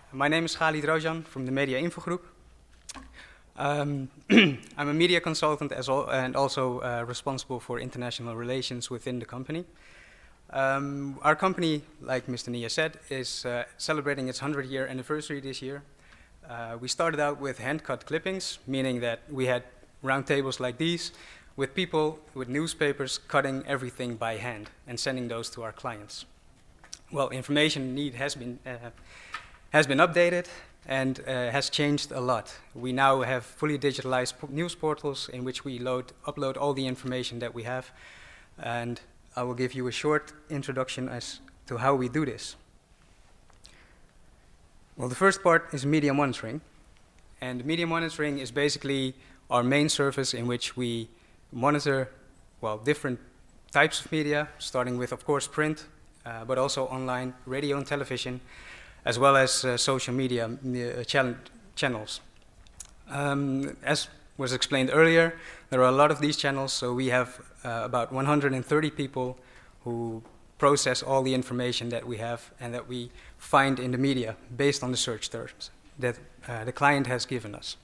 My name is Khalid Rojan from the Media Info Group. I'm a media consultant and also responsible for international relations within the company. Our company, like Mr. Nia said, is celebrating its 100-year anniversary this year. We started out with hand-cut clippings, meaning that we had round tables like these with people with newspapers cutting everything by hand and sending those to our clients. Well, information need has been updated and has changed a lot. We now have fully digitalized news portals in which we upload all the information that we have, and I will give you a short introduction as to how we do this. Well, the first part is media monitoring, and media monitoring is basically our main service in which we monitor, well, different types of media, starting with, of course, print, but also online, radio and television, as well as social media channels. As was explained earlier, there are a lot of these channels, so we have about 130 people who process all the information that we have and that we find in the media based on the search terms that the client has given us.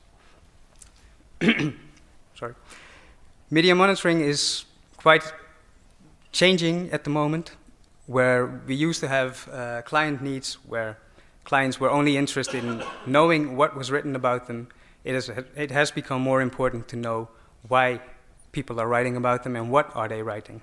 Sorry. Media monitoring is quite changing at the moment, where we used to have client needs where clients were only interested in knowing what was written about them. It has become more important to know why people are writing about them and what are they writing.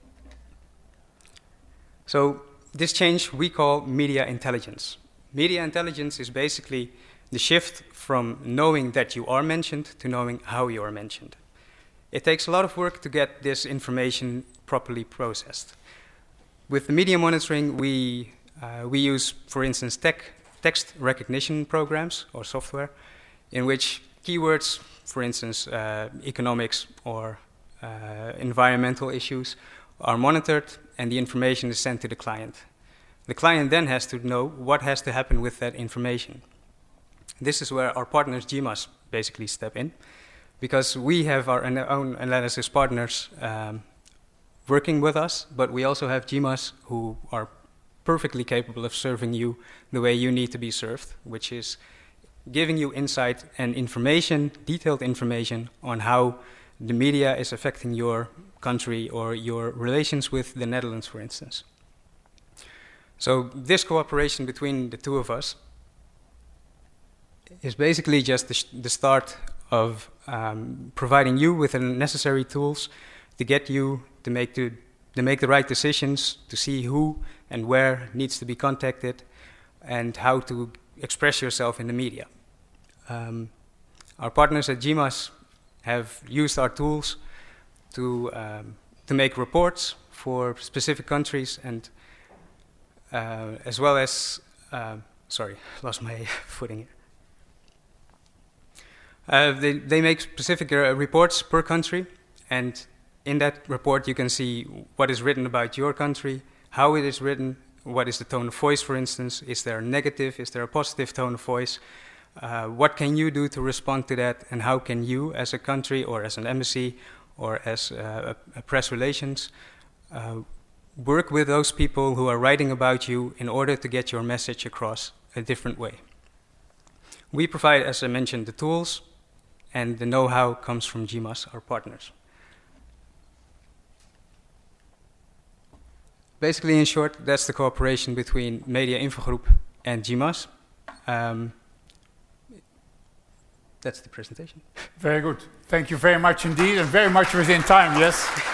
So this change we call media intelligence. Media intelligence is basically the shift from knowing that you are mentioned to knowing how you are mentioned. It takes a lot of work to get this information properly processed. With the media monitoring, we use, for instance, text recognition programs or software in which keywords, for instance, economics or environmental issues, are monitored and the information is sent to the client. The client then has to know what has to happen with that information. This is where our partners, GMAS, basically step in, because we have our own analysis partners working with us, but we also have GMAS who are perfectly capable of serving you the way you need to be served, which is giving you insight and information, detailed information on how the media is affecting your country or your relations with the Netherlands, for instance. So this cooperation between the two of us is basically just the start of providing you with the necessary tools to get you to make the right decisions, to see who and where needs to be contacted, and how to express yourself in the media. Our partners at GMAS have used our tools to make reports for specific countries, and as well as sorry, lost my footing here. They make specific reports per country, and in that report you can see what is written about your country, how it is written, what is the tone of voice, for instance. Is there a negative, is there a positive tone of voice? What can you do to respond to that, and how can you as a country or as an embassy or as a press relations work with those people who are writing about you in order to get your message across a different way. We provide, as I mentioned, the tools, and the know-how comes from GMAS, our partners. Basically, in short, that's the cooperation between Media Info Group and GMAS. That's the presentation. Very good. Thank you very much indeed, and very much within time, yes?